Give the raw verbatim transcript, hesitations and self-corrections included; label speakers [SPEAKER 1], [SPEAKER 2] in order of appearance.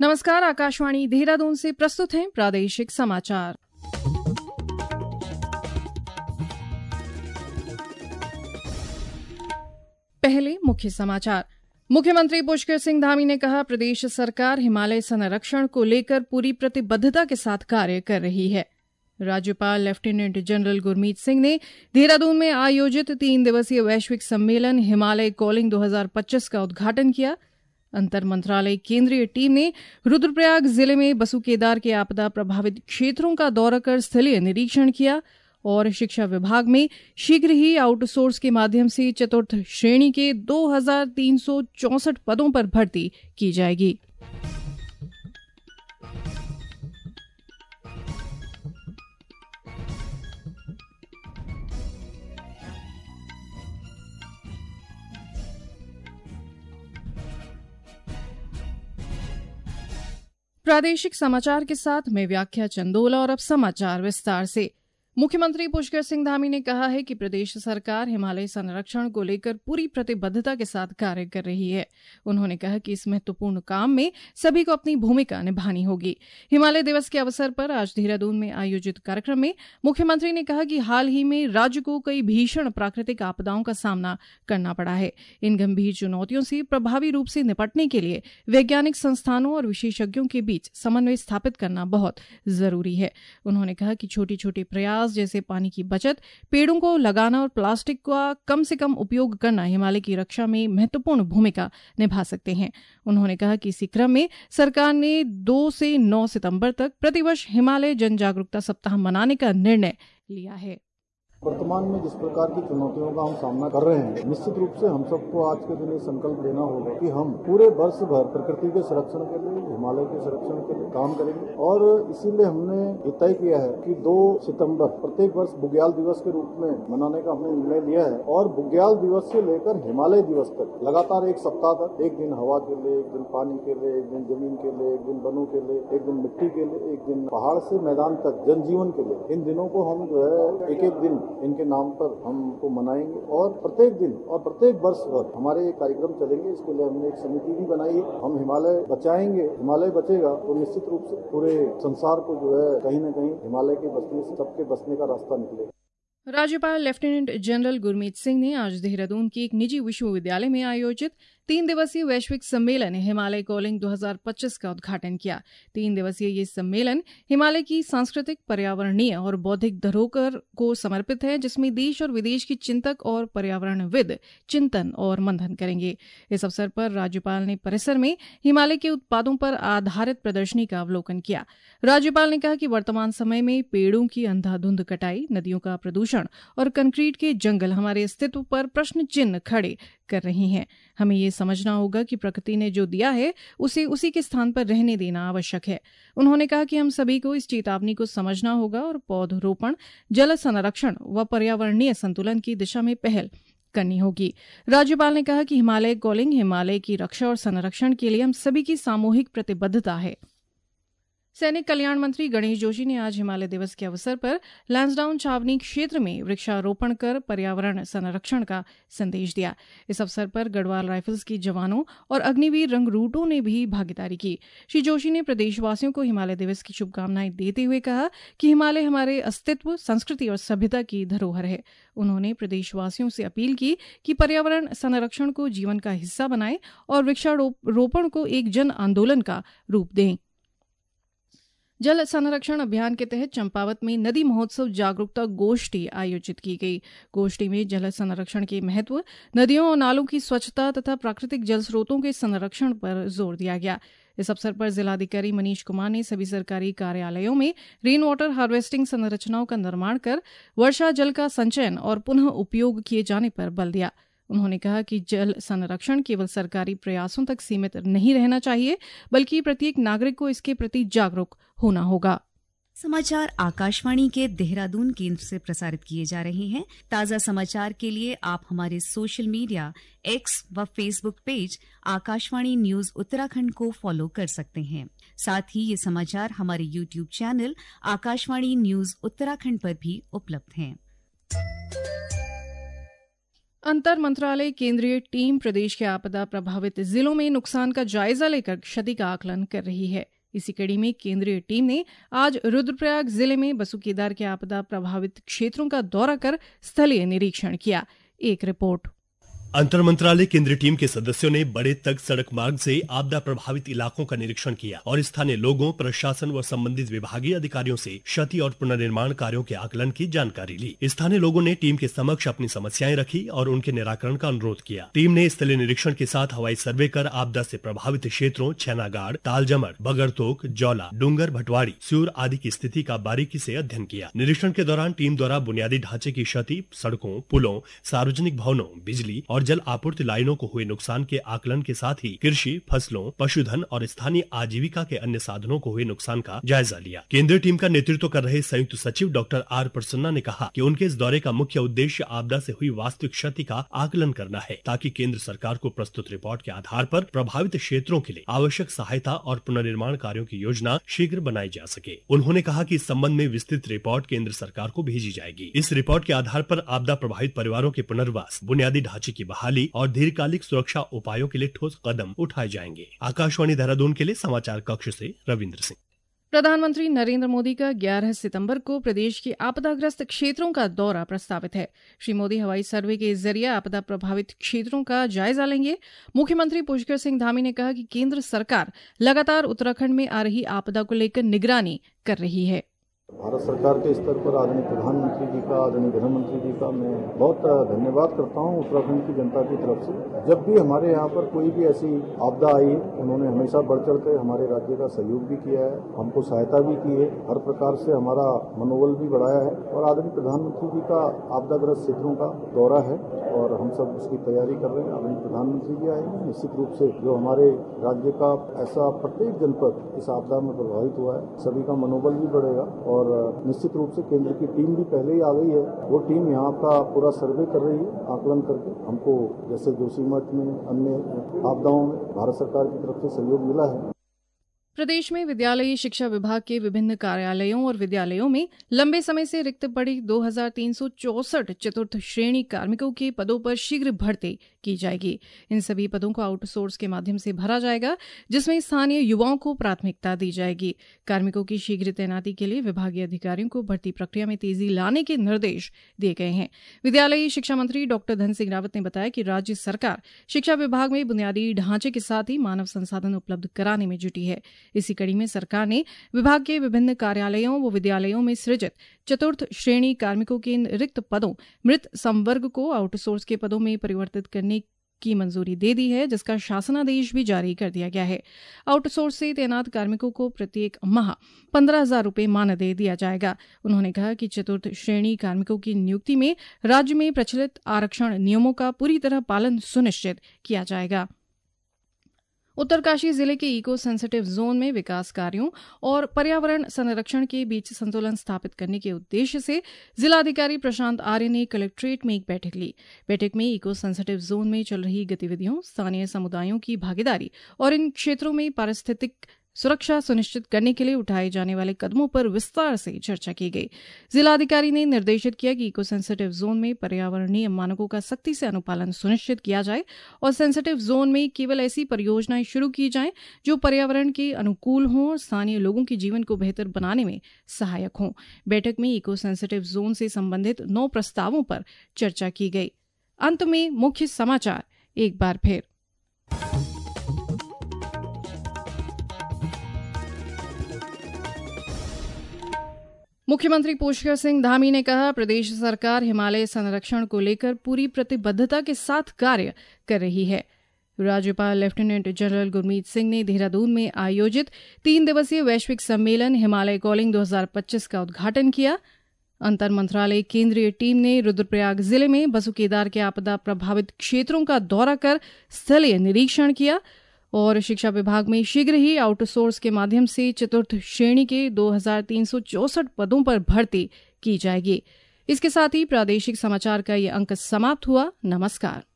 [SPEAKER 1] नमस्कार, आकाशवाणी देहरादून से प्रस्तुत हैं प्रादेशिक समाचार। पहले मुख्य समाचार। मुख्यमंत्री पुष्कर सिंह धामी ने कहा, प्रदेश सरकार हिमालय संरक्षण को लेकर पूरी प्रतिबद्धता के साथ कार्य कर रही है। राज्यपाल लेफ्टिनेंट जनरल गुरमीत सिंह ने देहरादून में आयोजित तीन दिवसीय वैश्विक सम्मेलन हिमालय कॉलिंग दो हज़ार पच्चीस का उद्घाटन किया। अंतर मंत्रालय केंद्रीय टीम ने रुद्रप्रयाग जिले में बसु केदार के आपदा प्रभावित क्षेत्रों का दौरा कर स्थलीय निरीक्षण किया। और शिक्षा विभाग में शीघ्र ही आउटसोर्स के माध्यम से चतुर्थ श्रेणी के दो हजार तीन सौ चौसठ पदों पर भर्ती की जाएगी। प्रादेशिक समाचार के साथ मैं व्याख्या चंदोला और अब समाचार विस्तार से। मुख्यमंत्री पुष्कर सिंह धामी ने कहा है कि प्रदेश सरकार हिमालय संरक्षण को लेकर पूरी प्रतिबद्धता के साथ कार्य कर रही है। उन्होंने कहा कि इस महत्वपूर्ण काम में सभी को अपनी भूमिका निभानी होगी। हिमालय दिवस के अवसर पर आज देहरादून में आयोजित कार्यक्रम में मुख्यमंत्री ने कहा कि हाल ही में राज्य को कई भीषण प्राकृतिक आपदाओं का सामना करना पड़ा है। इन गंभीर चुनौतियों से प्रभावी रूप से निपटने के लिए वैज्ञानिक संस्थानों और विशेषज्ञों के बीच समन्वय स्थापित करना बहुत जरूरी है। उन्होंने कहा कि छोटे छोटे प्रयास जैसे पानी की बचत, पेड़ों को लगाना और प्लास्टिक का कम से कम उपयोग करना हिमालय की रक्षा में महत्वपूर्ण भूमिका निभा सकते हैं। उन्होंने कहा कि इसी क्रम में सरकार ने दो से नौ सितंबर तक प्रतिवर्ष हिमालय जन जागरूकता सप्ताह मनाने का निर्णय लिया है।
[SPEAKER 2] वर्तमान में जिस प्रकार की चुनौतियों का हम सामना कर रहे हैं, निश्चित रूप से हम सबको आज के दिन ये संकल्प लेना होगा कि हम पूरे वर्ष भर प्रकृति के संरक्षण के लिए, हिमालय के संरक्षण के लिए काम करेंगे। और इसीलिए हमने ये तय किया है कि दो सितंबर प्रत्येक वर्ष बुग्याल दिवस के रूप में मनाने का हमने निर्णय लिया है। और बुग्याल दिवस से लेकर हिमालय दिवस तक लगातार एक सप्ताह तक, एक दिन हवा के लिए, एक दिन पानी के लिए, एक दिन जमीन के लिए, एक दिन वनों के लिए, एक दिन मिट्टी के लिए, एक दिन पहाड़ से मैदान तक जनजीवन के लिए, इन दिनों को हम जो है एक एक दिन इनके नाम पर हमको मनाएंगे। और प्रत्येक दिन और प्रत्येक वर्ष भर हमारे ये कार्यक्रम चलेंगे। इसके लिए हमने एक समिति भी बनाई है। हम हिमालय बचाएंगे, हिमालय बचेगा तो निश्चित रूप से पूरे संसार को जो है कहीं न कहीं हिमालय के बसने से सबके बसने का रास्ता निकलेगा।
[SPEAKER 1] राज्यपाल लेफ्टिनेंट जनरल गुरमीत सिंह ने आज देहरादून के एक निजी विश्वविद्यालय में आयोजित तीन दिवसीय वैश्विक सम्मेलन हिमालय कॉलिंग दो हज़ार पच्चीस का उद्घाटन किया। तीन दिवसीय ये सम्मेलन हिमालय की सांस्कृतिक, पर्यावरणीय और बौद्धिक धरोहर को समर्पित है, जिसमें देश और विदेश की चिंतक और पर्यावरणविद चिंतन और मंथन करेंगे। इस अवसर पर राज्यपाल ने परिसर में हिमालय के उत्पादों पर आधारित प्रदर्शनी का अवलोकन किया। राज्यपाल ने कहा कि वर्तमान समय में पेड़ों की अंधाधुंध कटाई, नदियों का प्रदूषण और कंक्रीट के जंगल हमारे अस्तित्व पर प्रश्न चिन्ह खड़े कर रही हैं। हमें ये समझना होगा कि प्रकृति ने जो दिया है उसे उसी के स्थान पर रहने देना आवश्यक है। उन्होंने कहा कि हम सभी को इस चेतावनी को समझना होगा और पौधरोपण, जल संरक्षण व पर्यावरणीय संतुलन की दिशा में पहल करनी होगी। राज्यपाल ने कहा कि हिमालय कॉलिंग हिमालय की रक्षा और संरक्षण के लिए हम सभी की सामूहिक प्रतिबद्धता है। सैनिक कल्याण मंत्री गणेश जोशी ने आज हिमालय दिवस के अवसर पर लैंसडाउन छावनी क्षेत्र में वृक्षारोपण कर पर्यावरण संरक्षण का संदेश दिया। इस अवसर पर गढ़वाल राइफल्स के जवानों और अग्निवीर रंगरूटों ने भी भागीदारी की। श्री जोशी ने प्रदेशवासियों को हिमालय दिवस की शुभकामनाएं देते हुए कहा कि हिमालय हमारे अस्तित्व, संस्कृति और सभ्यता की धरोहर है। उन्होंने प्रदेशवासियों से अपील की कि पर्यावरण संरक्षण को जीवन का हिस्सा बनाएं और वृक्षारोपण को एक जन आंदोलन का रूप दें। जल संरक्षण अभियान के तहत चंपावत में नदी महोत्सव जागरूकता गोष्ठी आयोजित की गई। गोष्ठी में जल संरक्षण के महत्व, नदियों और नालों की स्वच्छता तथा प्राकृतिक जल स्रोतों के संरक्षण पर जोर दिया गया। इस अवसर पर जिलाधिकारी मनीष कुमार ने सभी सरकारी कार्यालयों में रेन वाटर हार्वेस्टिंग संरचनाओं का निर्माण कर वर्षा जल का संचयन और पुनः उपयोग किए जाने पर बल दिया। उन्होंने कहा कि जल संरक्षण केवल सरकारी प्रयासों तक सीमित नहीं रहना चाहिए, बल्कि प्रत्येक नागरिक को इसके प्रति जागरूक होना होगा।
[SPEAKER 3] समाचार आकाशवाणी के देहरादून केंद्र से प्रसारित किए जा रहे हैं। ताज़ा समाचार के लिए आप हमारे सोशल मीडिया एक्स व Facebook page Akashvani news Uttarakhand को फॉलो कर सकते हैं। साथ ही ये समाचार हमारे YouTube channel Akashvani news Uttarakhand पर भी उपलब्ध हैं।
[SPEAKER 1] अंतर मंत्रालय केंद्रीय टीम प्रदेश के आपदा प्रभावित जिलों में नुकसान का जायजा लेकर क्षति का आकलन कर रही है। इसी कड़ी में केंद्रीय टीम ने आज रुद्रप्रयाग जिले में बसु केदार के आपदा प्रभावित क्षेत्रों का दौरा कर स्थलीय निरीक्षण किया। एक रिपोर्ट।
[SPEAKER 4] अंतर मंत्रालय केंद्रीय टीम के सदस्यों ने बड़े तक सड़क मार्ग से आपदा प्रभावित इलाकों का निरीक्षण किया और स्थानीय लोगों, प्रशासन व संबंधित विभागीय अधिकारियों से क्षति और पुनर्निर्माण कार्यों के आकलन की जानकारी ली। स्थानीय लोगों ने टीम के समक्ष अपनी समस्याएं रखी और उनके निराकरण का अनुरोध किया। टीम ने स्थलीय निरीक्षण के साथ हवाई सर्वे कर आपदा से प्रभावित क्षेत्रों छैनागाड़, तालजमड़, बगरतोक, जौला, डूंगर, भटवाड़ी, स्यूर आदि की स्थिति का बारीकी से अध्ययन किया। निरीक्षण के दौरान टीम द्वारा बुनियादी ढांचे की क्षति, सड़कों, पुलों, सार्वजनिक भवनों, बिजली और जल आपूर्ति लाइनों को हुए नुकसान के आकलन के साथ ही कृषि, फसलों, पशुधन और स्थानीय आजीविका के अन्य साधनों को हुए नुकसान का जायजा लिया। केंद्रीय टीम का नेतृत्व कर रहे संयुक्त सचिव डॉक्टर आर प्रसन्ना ने कहा कि उनके इस दौरे का मुख्य उद्देश्य आपदा से हुई वास्तविक क्षति का आकलन करना है, ताकि केंद्र सरकार को प्रस्तुत रिपोर्ट के आधार पर प्रभावित क्षेत्रों के लिए आवश्यक सहायता और पुनर्निर्माण कार्यों की योजना शीघ्र बनाई जा सके। उन्होंने कहा कि इस संबंध में विस्तृत रिपोर्ट केंद्र सरकार को भेजी जाएगी। इस रिपोर्ट के आधार पर आपदा प्रभावित परिवारों के पुनर्वास, बुनियादी ढांचे की बहाली और दीर्घकालिक सुरक्षा उपायों के लिए ठोस कदम उठाए जाएंगे। आकाशवाणी देहरादून के लिए समाचार कक्ष से रविंद्र सिंह।
[SPEAKER 1] प्रधानमंत्री नरेंद्र मोदी का ग्यारह सितंबर को प्रदेश के आपदाग्रस्त क्षेत्रों का दौरा प्रस्तावित है। श्री मोदी हवाई सर्वे के जरिए आपदा प्रभावित क्षेत्रों का जायजा लेंगे। मुख्यमंत्री पुष्कर सिंह धामी ने कहा कि केंद्र सरकार लगातार उत्तराखंड में आ रही आपदा को लेकर निगरानी कर रही है।
[SPEAKER 2] भारत सरकार के स्तर पर आदरणीय प्रधानमंत्री जी का, आदरणीय गृह मंत्री जी का मैं बहुत धन्यवाद करता हूं उत्तराखंड की जनता की तरफ से। जब भी हमारे यहाँ पर कोई भी ऐसी आपदा आई, उन्होंने हमेशा बढ़ चढ़ कर हमारे राज्य का सहयोग भी किया है, हमको सहायता भी की है, हर प्रकार से हमारा मनोबल भी बढ़ाया है। और आदरणीय प्रधानमंत्री जी का आपदाग्रस्त क्षेत्रों का दौरा है और हम सब उसकी तैयारी कर रहे हैं। आदरणीय प्रधानमंत्री जी आएंगे, निश्चित रूप से जो हमारे राज्य का ऐसा प्रत्येक जनपद इस आपदा में प्रभावित हुआ है, सभी का मनोबल भी बढ़ेगा। और निश्चित रूप से केंद्र की टीम भी पहले ही आ गई है, वो टीम यहाँ का पूरा सर्वे कर रही है, आकलन करके हमको जैसे जोशीमठ में, अन्य आपदाओं में भारत सरकार की तरफ से सहयोग मिला है।
[SPEAKER 1] प्रदेश में विद्यालयी शिक्षा विभाग के विभिन्न कार्यालयों और विद्यालयों में लंबे समय से रिक्त पड़ी दो हजार तीन सौ चौसठ चतुर्थ श्रेणी कार्मिकों के पदों पर शीघ्र भर्ती की जाएगी। इन सभी पदों को आउटसोर्स के माध्यम से भरा जाएगा, जिसमें स्थानीय युवाओं को प्राथमिकता दी जाएगी। कार्मिकों की शीघ्र तैनाती के लिए विभागीय अधिकारियों को भर्ती प्रक्रिया में तेजी लाने के निर्देश दिए गए हैं। विद्यालयी शिक्षा मंत्री डॉक्टर धन सिंह रावत ने बताया कि राज्य सरकार शिक्षा विभाग में बुनियादी ढांचे के साथ ही मानव संसाधन उपलब्ध कराने में जुटी है। इसी कड़ी में सरकार ने विभाग के विभिन्न कार्यालयों व विद्यालयों में सृजित चतुर्थ श्रेणी कार्मिकों के इन रिक्त पदों मृत संवर्ग को आउटसोर्स के पदों में परिवर्तित करने की मंजूरी दे दी है, जिसका शासनादेश भी जारी कर दिया गया है। आउटसोर्स से तैनात कार्मिकों को प्रत्येक माह पंद्रह हजार रुपये मानदेय दिया जाएगा। उन्होंने कहा कि चतुर्थ श्रेणी कार्मिकों की नियुक्ति में राज्य में प्रचलित आरक्षण नियमों का पूरी तरह पालन सुनिश्चित किया जाएगा। उत्तरकाशी जिले के इको सेंसिटिव जोन में विकास कार्यों और पर्यावरण संरक्षण के बीच संतुलन स्थापित करने के उद्देश्य से जिलाधिकारी प्रशांत आर्य ने कलेक्ट्रेट में एक बैठक ली। बैठक में इको सेंसिटिव जोन में चल रही गतिविधियों, स्थानीय समुदायों की भागीदारी और इन क्षेत्रों में पारिस्थितिक सुरक्षा सुनिश्चित करने के लिए उठाए जाने वाले कदमों पर विस्तार से चर्चा की गई। जिलाधिकारी ने निर्देशित किया कि इको सेंसिटिव जोन में पर्यावरणीय मानकों का सख्ती से अनुपालन सुनिश्चित किया जाए और सेंसिटिव जोन में केवल ऐसी परियोजनाएं शुरू की जाएं जो पर्यावरण के अनुकूल हों और स्थानीय लोगों के जीवन को बेहतर बनाने में सहायक हों। बैठक में इको सेंसिटिव जोन से संबंधित नौ प्रस्तावों पर चर्चा की गई। अंत में मुख्य समाचार एक बार फिर। मुख्यमंत्री पुष्कर सिंह धामी ने कहा, प्रदेश सरकार हिमालय संरक्षण को लेकर पूरी प्रतिबद्धता के साथ कार्य कर रही है। राज्यपाल लेफ्टिनेंट जनरल गुरमीत सिंह ने देहरादून में आयोजित तीन दिवसीय वैश्विक सम्मेलन हिमालय कॉलिंग दो हजार पच्चीस का उद्घाटन किया। अंतर मंत्रालय केंद्रीय टीम ने रुद्रप्रयाग जिले में बसु केदार के आपदा प्रभावित क्षेत्रों का दौरा कर स्थलीय निरीक्षण किया और शिक्षा विभाग में शीघ्र ही आउटसोर्स के माध्यम से चतुर्थ श्रेणी के दो हजार तीन सौ चौसठ पदों पर भर्ती की जाएगी। इसके साथ ही प्रादेशिक समाचार का ये अंक समाप्त हुआ। नमस्कार।